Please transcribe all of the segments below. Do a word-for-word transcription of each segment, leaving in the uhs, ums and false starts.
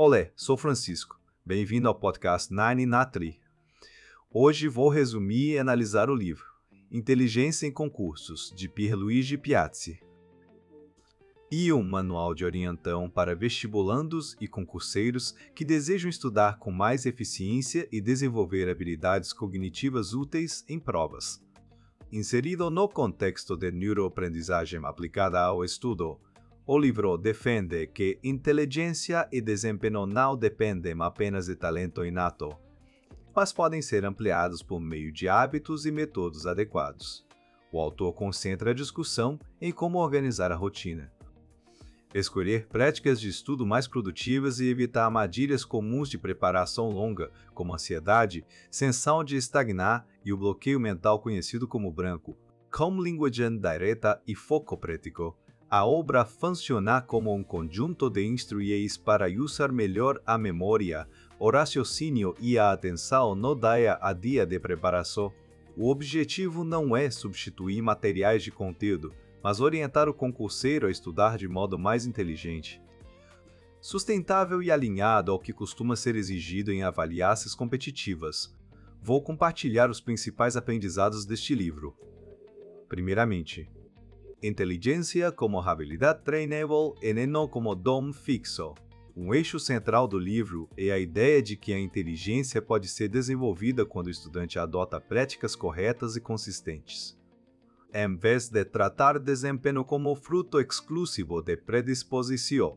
Olé, sou Francisco. Bem-vindo ao podcast Nine na Tri. Hoje vou resumir e analisar o livro Inteligência em Concursos, de Pierluigi Piazzi, e um manual de orientão para vestibulandos e concurseiros que desejam estudar com mais eficiência e desenvolver habilidades cognitivas úteis em provas. Inserido no contexto de neuroaprendizagem aplicada ao estudo, o livro defende que inteligência e desempenho não dependem apenas de talento inato, mas podem ser ampliados por meio de hábitos e métodos adequados. O autor concentra a discussão em como organizar a rotina, escolher práticas de estudo mais produtivas e evitar armadilhas comuns de preparação longa, como ansiedade, sensação de estagnar e o bloqueio mental conhecido como branco. Com linguagem direta e foco prático, a obra funciona como um conjunto de instruções para usar melhor a memória, o raciocínio e a atenção no dia a dia de preparação. O objetivo não é substituir materiais de conteúdo, mas orientar o concurseiro a estudar de modo mais inteligente, sustentável e alinhado ao que costuma ser exigido em avaliações competitivas. Vou compartilhar os principais aprendizados deste livro. Primeiramente, inteligência como habilidade treinável e não como dom fixo. Um eixo central do livro é a ideia de que a inteligência pode ser desenvolvida quando o estudante adota práticas corretas e consistentes, em vez de tratar desempenho como fruto exclusivo de predisposição.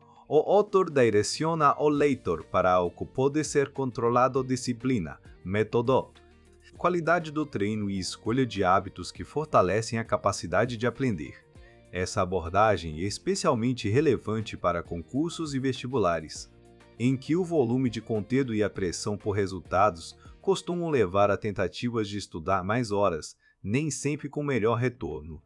O autor direciona o leitor para o que pode ser controlado disciplina, método, qualidade do treino e escolha de hábitos que fortalecem a capacidade de aprender. Essa abordagem é especialmente relevante para concursos e vestibulares, em que o volume de conteúdo e a pressão por resultados costumam levar a tentativas de estudar mais horas, nem sempre com melhor retorno.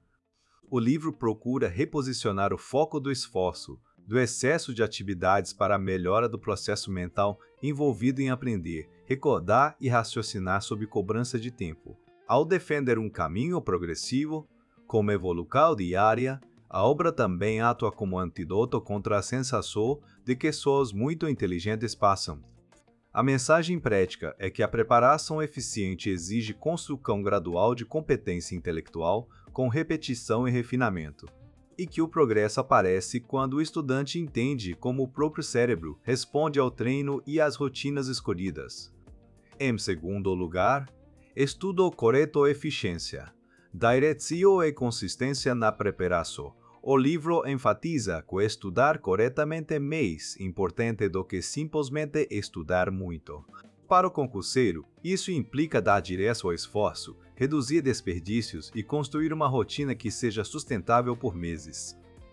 O livro procura reposicionar o foco do esforço, do excesso de atividades para a melhora do processo mental envolvido em aprender, recordar e raciocinar sob cobrança de tempo. Ao defender um caminho progressivo, como evolução diária, a obra também atua como antídoto contra a sensação de que só os muito inteligentes passam. A mensagem prática é que a preparação eficiente exige construção gradual de competência intelectual com repetição e refinamento, e que o progresso aparece quando o estudante entende como o próprio cérebro responde ao treino e às rotinas escolhidas. Em segundo lugar, estudo correto e eficiência, direção e consistência na preparação. O livro enfatiza que estudar corretamente é mais importante do que simplesmente estudar muito. Para o concurseiro, isso implica dar direção ao esforço, reduzir desperdícios e construir uma rotina que seja sustentável por meses.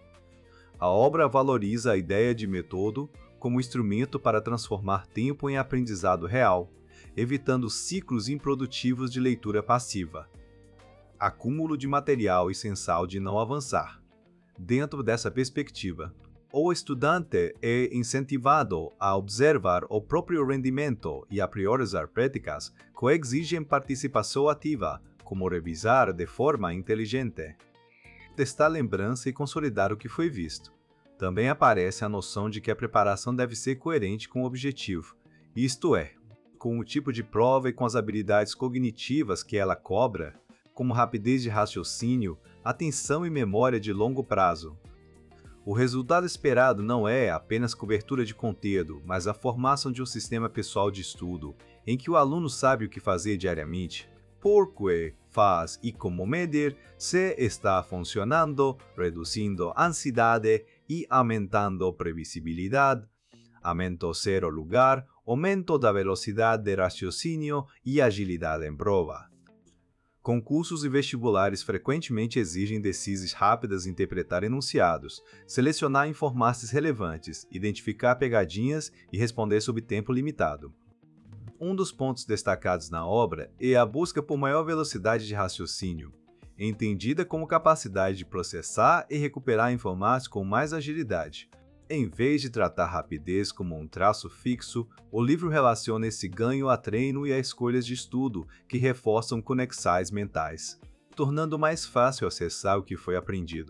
A obra valoriza a ideia de método como instrumento para transformar tempo em aprendizado real, evitando ciclos improdutivos de leitura passiva, acúmulo de material e sensação de não avançar. Dentro dessa perspectiva, o estudante é incentivado a observar o próprio rendimento e a priorizar práticas que exigem participação ativa, como revisar de forma inteligente, testar lembrança e consolidar o que foi visto. Também aparece a noção de que a preparação deve ser coerente com o objetivo, isto é, com o tipo de prova e com as habilidades cognitivas que ela cobra, como rapidez de raciocínio, atenção e memória de longo prazo. O resultado esperado não é apenas cobertura de conteúdo, mas a formação de um sistema pessoal de estudo, em que o aluno sabe o que fazer diariamente, por que faz e como medir, se está funcionando, reduzindo ansiedade e aumentando previsibilidade, aumento zero lugar, aumento da velocidade de raciocínio e agilidade em prova. Concursos e vestibulares frequentemente exigem decisões rápidas em interpretar enunciados, selecionar informações relevantes, identificar pegadinhas e responder sob tempo limitado. Um dos pontos destacados na obra é a busca por maior velocidade de raciocínio, entendida como capacidade de processar e recuperar informações com mais agilidade. Em vez de tratar rapidez como um traço fixo, o livro relaciona esse ganho a treino e a escolhas de estudo que reforçam conexões mentais, tornando mais fácil acessar o que foi aprendido.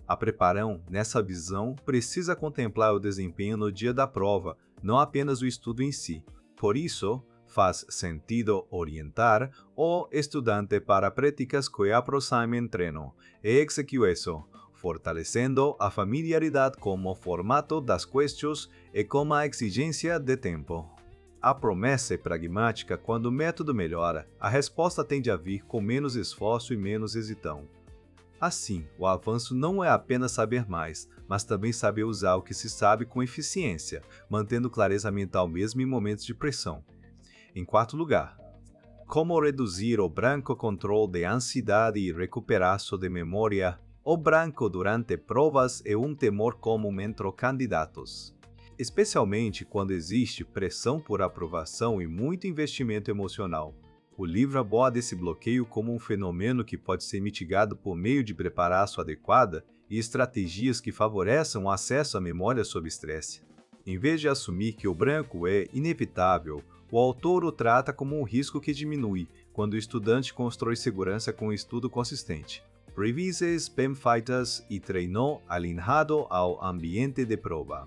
A preparação, nessa visão, precisa contemplar o desempenho no dia da prova, não apenas o estudo em si. Por isso, faz sentido orientar o estudante para práticas que aproximem treino e execução, fortalecendo a familiaridade com o formato das questões e com a exigência de tempo. A promessa é pragmática quando o método melhora, a resposta tende a vir com menos esforço e menos hesitão. Assim, o avanço não é apenas saber mais, mas também saber usar o que se sabe com eficiência, mantendo clareza mental mesmo em momentos de pressão. Em quarto lugar, como reduzir o branco controle de ansiedade e recuperar-se de memória. O branco durante provas é um temor comum entre candidatos, especialmente quando existe pressão por aprovação e muito investimento emocional. O livro aborda esse bloqueio como um fenômeno que pode ser mitigado por meio de preparação adequada e estratégias que favoreçam o acesso à memória sob estresse. Em vez de assumir que o branco é inevitável, o autor o trata como um risco que diminui quando o estudante constrói segurança com um estudo consistente. Revise spam fighters e treinou alinhado ao ambiente de prova.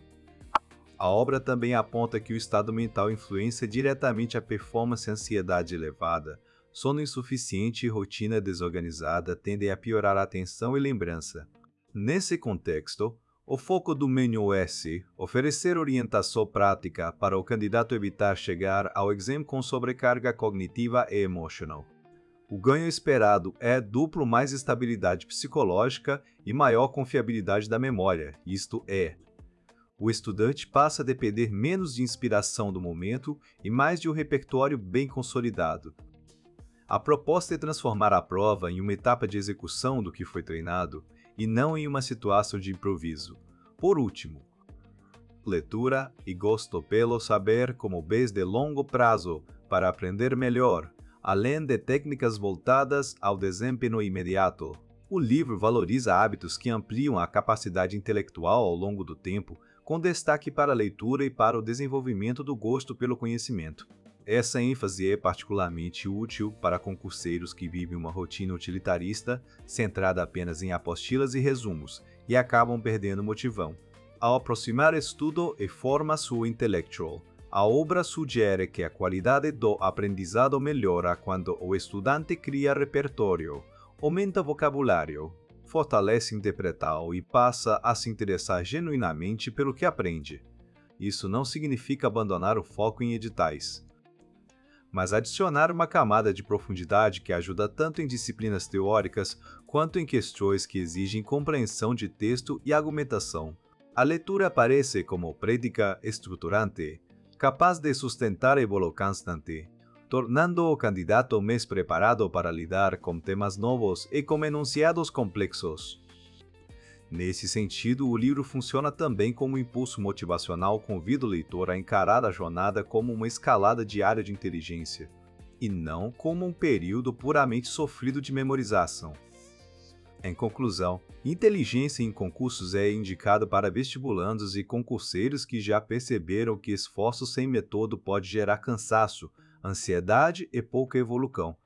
A obra também aponta que o estado mental influencia diretamente a performance e ansiedade elevada. Sono insuficiente e rotina desorganizada tendem a piorar a atenção e lembrança. Nesse contexto, o foco do Manual S, oferecer orientação prática para o candidato evitar chegar ao exame com sobrecarga cognitiva e emocional. O ganho esperado é duplo mais estabilidade psicológica e maior confiabilidade da memória, isto é, o estudante passa a depender menos de inspiração do momento e mais de um repertório bem consolidado. A proposta é transformar a prova em uma etapa de execução do que foi treinado e não em uma situação de improviso. Por último, leitura e gosto pelo saber como bens de longo prazo para aprender melhor, além de técnicas voltadas ao desempenho imediato. O livro valoriza hábitos que ampliam a capacidade intelectual ao longo do tempo, com destaque para a leitura e para o desenvolvimento do gosto pelo conhecimento. Essa ênfase é particularmente útil para concurseiros que vivem uma rotina utilitarista centrada apenas em apostilas e resumos e acabam perdendo motivão. Ao aproximar estudo e formação intelectual, a obra sugere que a qualidade do aprendizado melhora quando o estudante cria repertório, aumenta vocabulário, fortalece interpretá-lo e passa a se interessar genuinamente pelo que aprende. Isso não significa abandonar o foco em editais, mas adicionar uma camada de profundidade que ajuda tanto em disciplinas teóricas quanto em questões que exigem compreensão de texto e argumentação. A leitura aparece como prática estruturante, capaz de sustentar a evolução constante, tornando o candidato mais preparado para lidar com temas novos e com enunciados complexos. Nesse sentido, o livro funciona também como um impulso motivacional, convida o leitor a encarar a jornada como uma escalada diária de inteligência, e não como um período puramente sofrido de memorização. Em conclusão, inteligência em concursos é indicado para vestibulandos e concurseiros que já perceberam que esforço sem método pode gerar cansaço, ansiedade e pouca evolução.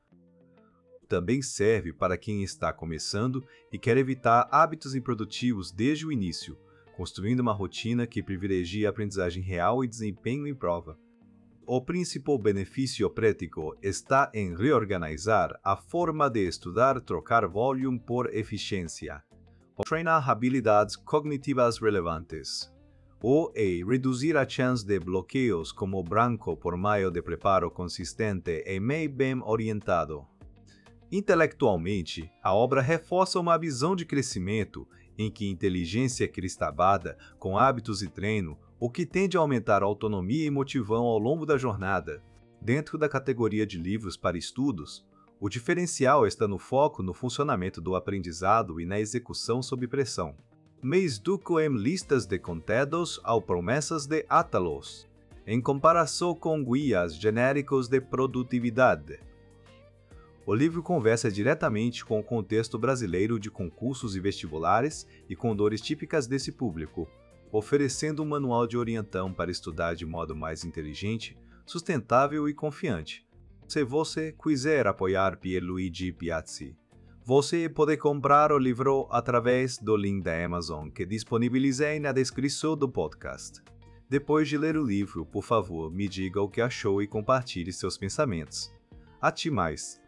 Também serve para quem está começando e quer evitar hábitos improdutivos desde o início, construindo uma rotina que privilegia a aprendizagem real e desempenho em prova. O principal benefício prático está em reorganizar a forma de estudar, trocar volume por eficiência, treinar habilidades cognitivas relevantes, ou em reduzir a chance de bloqueios como branco por meio de preparo consistente e meio bem orientado. Intelectualmente, a obra reforça uma visão de crescimento em que inteligência é cristalada com hábitos e treino, o que tende a aumentar a autonomia e motivão ao longo da jornada. Dentro da categoria de livros para estudos, o diferencial está no foco no funcionamento do aprendizado e na execução sob pressão. Mais do que em listas de conteúdos ou promessas de átalos, em comparação com guias genéricos de produtividade. O livro conversa diretamente com o contexto brasileiro de concursos e vestibulares e com dores típicas desse público, oferecendo um manual de orientação para estudar de modo mais inteligente, sustentável e confiante. Se você quiser apoiar Pierluigi Piazzi, Você pode comprar o livro através do link da Amazon que disponibilizei na descrição do podcast. Depois de ler o livro, por favor, me diga o que achou e compartilhe seus pensamentos. Até mais!